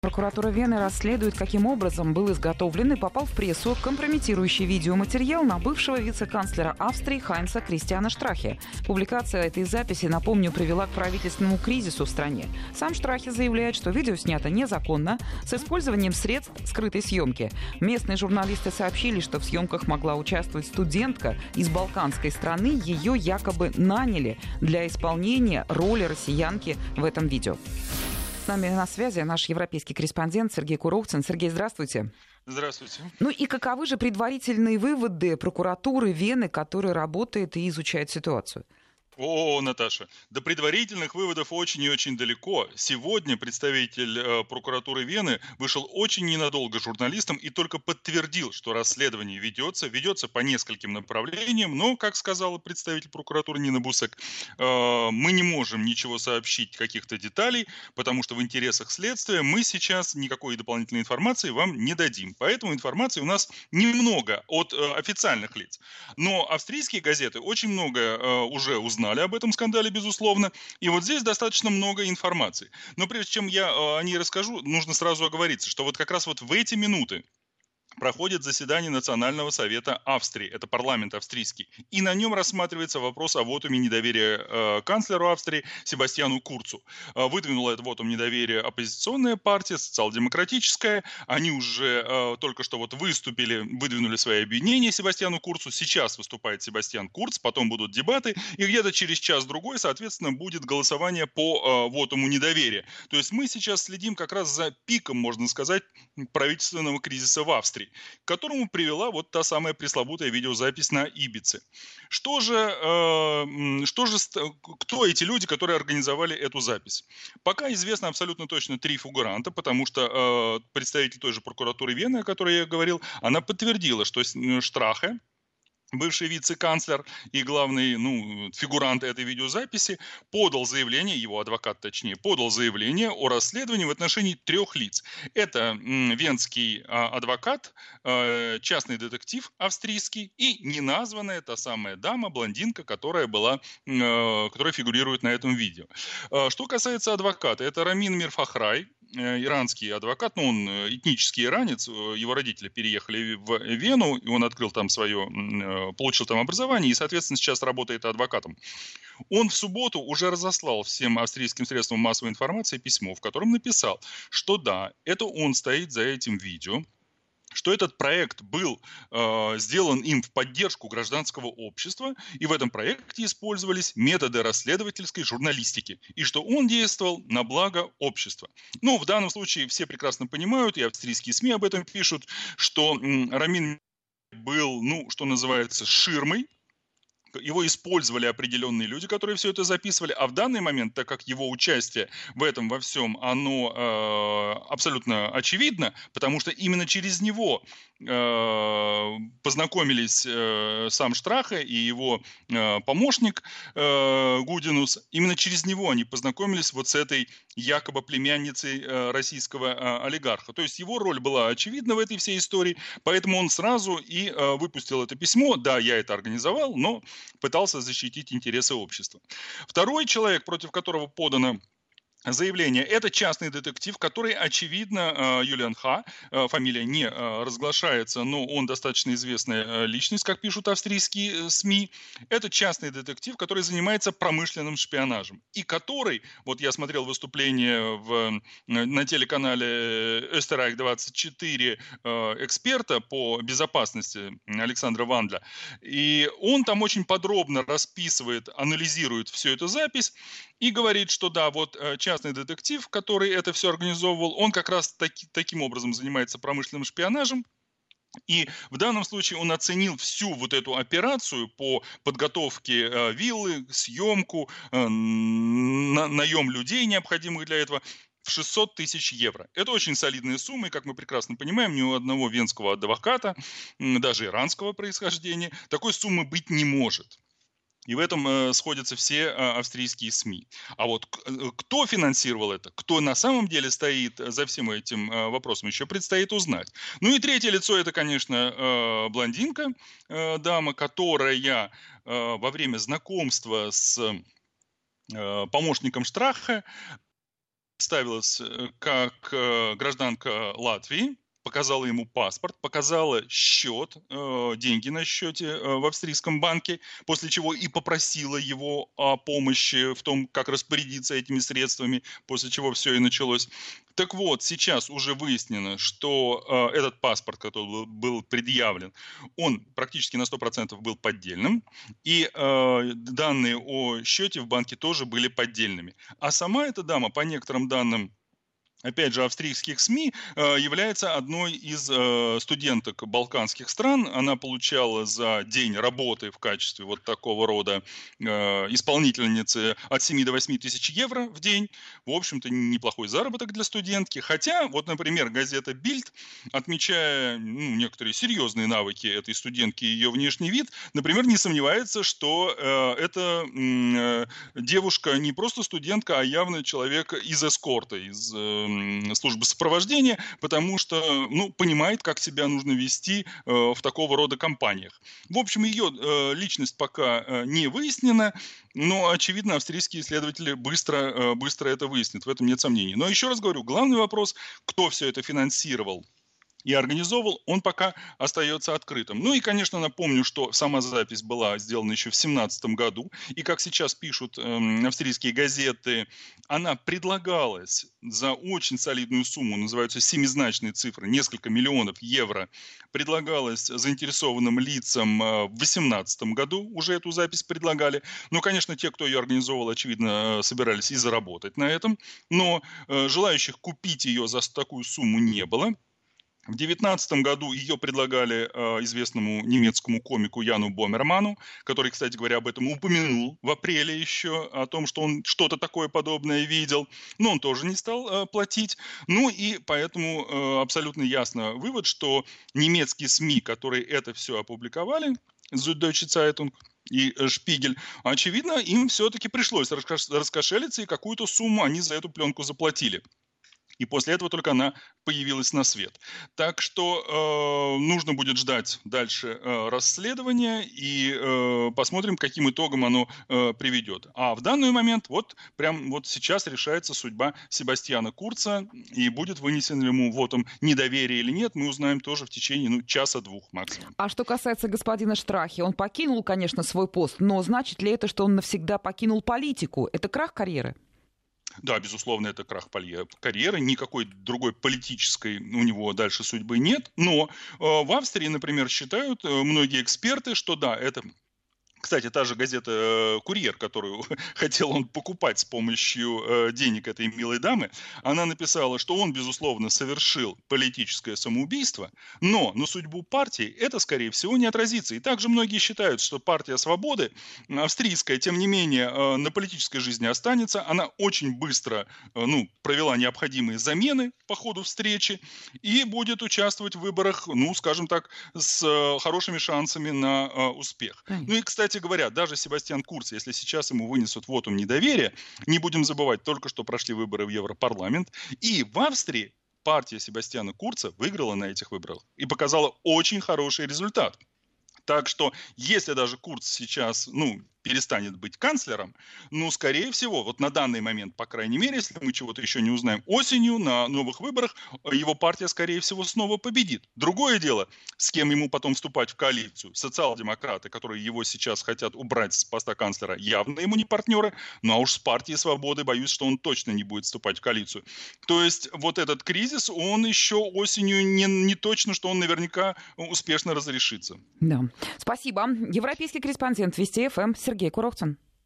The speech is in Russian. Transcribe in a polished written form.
Прокуратура Вены расследует, каким образом был изготовлен и попал в прессу компрометирующий видеоматериал на бывшего вице-канцлера Австрии Хайнца Кристиана Штрахе. Публикация этой записи, напомню, привела к правительственному кризису в стране. Сам Штрахе заявляет, что видео снято незаконно, с использованием средств скрытой съемки. Местные журналисты сообщили, что в съемках могла участвовать студентка из балканской страны. Ее якобы наняли для исполнения роли россиянки в этом видео. С нами на связи наш европейский корреспондент Сергей Куровцин. Сергей, здравствуйте. Здравствуйте. Ну и каковы же предварительные выводы прокуратуры Вены, которая работает и изучает ситуацию? Наташа, до предварительных выводов очень и очень далеко. Сегодня представитель прокуратуры Вены вышел очень ненадолго журналистам и только подтвердил, что расследование ведется по нескольким направлениям, но, как сказала представитель прокуратуры Нина Бусек, мы не можем ничего сообщить, каких-то деталей, потому что в интересах следствия мы сейчас никакой дополнительной информации вам не дадим. Поэтому информации у нас немного от официальных лиц. Но австрийские газеты очень много уже узнали об этом скандале, безусловно, и вот здесь достаточно много информации. Но прежде чем я о ней расскажу, нужно сразу оговориться, что вот как раз вот в эти минуты проходит заседание Национального совета Австрии, это парламент австрийский, и на нем рассматривается вопрос о вотуме недоверия канцлеру Австрии Себастьяну Курцу. Выдвинула это вотум недоверия оппозиционная партия, социал-демократическая, они уже только что вот выдвинули свои обвинения Себастьяну Курцу, сейчас выступает Себастьян Курц, потом будут дебаты, и где-то через час-другой, соответственно, будет голосование по вотуму недоверия. То есть мы сейчас следим как раз за пиком, можно сказать, правительственного кризиса в Австрии, к которому привела вот та самая пресловутая видеозапись на Ибице. Кто эти люди, которые организовали эту запись? Пока известно абсолютно точно 3 фигуранта, потому что представитель той же прокуратуры Вены, о которой я говорил, она подтвердила, что Штрахе, бывший вице-канцлер и главный фигурант этой видеозаписи, подал заявление, его адвокат точнее, подал заявление о расследовании в отношении 3 лиц. Это венский адвокат, частный детектив австрийский и неназванная та самая дама, блондинка, которая фигурирует на этом видео. Что касается адвоката, это Рамин Мирфахрай, иранский адвокат, он этнический иранец, его родители переехали в Вену, и он открыл там получил там образование и, соответственно, сейчас работает адвокатом. Он в субботу уже разослал всем австрийским средствам массовой информации письмо, в котором написал, что да, это он стоит за этим видео, что этот проект был сделан им в поддержку гражданского общества, и в этом проекте использовались методы расследовательской журналистики, и что он действовал на благо общества. В данном случае все прекрасно понимают, и австрийские СМИ об этом пишут, что Рамин был, что называется, ширмой. Его использовали определенные люди, которые все это записывали, а в данный момент, так как его участие в этом во всем, оно абсолютно очевидно, потому что именно через него познакомились сам Штрахе и его помощник Гудинус, именно через него они познакомились вот с этой якобы племянницей российского олигарха. То есть его роль была очевидна в этой всей истории, поэтому он сразу и выпустил это письмо. Да, я это организовал, но пытался защитить интересы общества. Второй человек, против которого подано заявление, это частный детектив, который, очевидно, Юлиан Ха, фамилия не разглашается, но он достаточно известная личность, как пишут австрийские СМИ. Это частный детектив, который занимается промышленным шпионажем. И который, вот я смотрел выступление на телеканале Österreich-24 эксперта по безопасности Александра Вандля, и он там очень подробно расписывает, анализирует всю эту запись и говорит, что да, вот частный детектив, который это все организовывал, он как раз таким образом занимается промышленным шпионажем. И в данном случае он оценил всю вот эту операцию по подготовке виллы, съемку, наем людей, необходимых для этого, в 600 тысяч евро. Это очень солидные суммы, и, как мы прекрасно понимаем, ни у одного венского адвоката, даже иранского происхождения, такой суммы быть не может. И в этом сходятся все австрийские СМИ. А вот кто финансировал это, кто на самом деле стоит за всем этим вопросом, еще предстоит узнать. И третье лицо, это, конечно, блондинка, дама, которая во время знакомства с помощником Штраха представилась как гражданка Латвии, показала ему паспорт, показала счет, деньги на счете в австрийском банке, после чего и попросила его о помощи в том, как распорядиться этими средствами, после чего все и началось. Так вот, сейчас уже выяснено, что этот паспорт, который был предъявлен, он практически на 100% был поддельным, и данные о счете в банке тоже были поддельными. А сама эта дама, по некоторым данным, опять же, австрийских СМИ, является одной из студенток балканских стран. Она получала за день работы в качестве вот такого рода исполнительницы от 7 до 8 тысяч евро в день. В общем-то, неплохой заработок для студентки. Хотя, вот, например, газета «Бильд», отмечая некоторые серьезные навыки этой студентки и ее внешний вид, например, не сомневается, что эта девушка не просто студентка, а явно человек из эскорта, из службы сопровождения, потому что, понимает, как себя нужно вести в такого рода компаниях. В общем, ее личность пока не выяснена, но, очевидно, австрийские исследователи быстро это выяснят, в этом нет сомнений. Но еще раз говорю, главный вопрос, кто все это финансировал и организовал, он пока остается открытым. Ну и, конечно, напомню, что сама запись была сделана еще в 2017 году, и, как сейчас пишут австрийские газеты, она предлагалась за очень солидную сумму, называются семизначные цифры, несколько миллионов евро, предлагалась заинтересованным лицам в 2018 году, уже эту запись предлагали. Ну, конечно, те, кто ее организовал, очевидно, собирались и заработать на этом, но желающих купить ее за такую сумму не было. В 2019 году ее предлагали известному немецкому комику Яну Бомерману, который, кстати говоря, об этом упомянул в апреле еще, о том, что он что-то такое подобное видел, но он тоже не стал платить. Ну и поэтому абсолютно ясно вывод, что немецкие СМИ, которые это все опубликовали, Süddeutsche Zeitung и Шпигель, очевидно, им все-таки пришлось раскошелиться, и какую-то сумму они за эту пленку заплатили. И после этого только она появилась на свет. Так что нужно будет ждать дальше расследования и посмотрим, к каким итогам оно приведет. А в данный момент прямо сейчас решается судьба Себастьяна Курца, и будет вынесен ли ему вотум недоверие или нет, мы узнаем тоже в течение часа-двух максимум. А что касается господина Штрахи, он покинул, конечно, свой пост, но значит ли это, что он навсегда покинул политику? Это крах карьеры? Да, безусловно, это крах карьеры, никакой другой политической у него дальше судьбы нет, но в Австрии, например, считают многие эксперты, что да, это... Кстати, та же газета «Курьер», которую хотел он покупать с помощью денег этой милой дамы, она написала, что он, безусловно, совершил политическое самоубийство, но на судьбу партии это, скорее всего, не отразится. И также многие считают, что партия «Свободы» австрийская, тем не менее, на политической жизни останется. Она очень быстро провела необходимые замены по ходу встречи и будет участвовать в выборах, скажем так, с хорошими шансами на успех. Ну и, кстати говоря, даже Себастьян Курц, если сейчас ему вынесут вотум недоверия, не будем забывать, только что прошли выборы в Европарламент, и в Австрии партия Себастьяна Курца выиграла на этих выборах и показала очень хороший результат. Так что, если даже Курц сейчас, перестанет быть канцлером, скорее всего, на данный момент, по крайней мере, если мы чего-то еще не узнаем, осенью на новых выборах его партия, скорее всего, снова победит. Другое дело, с кем ему потом вступать в коалицию. Социал-демократы, которые его сейчас хотят убрать с поста канцлера, явно ему не партнеры, а уж с партией «Свободы» боюсь, что он точно не будет вступать в коалицию. То есть этот кризис, он еще осенью не точно, что он наверняка успешно разрешится. Да. Спасибо. Европейский корреспондент Вести ФМ Сергей Куровцин.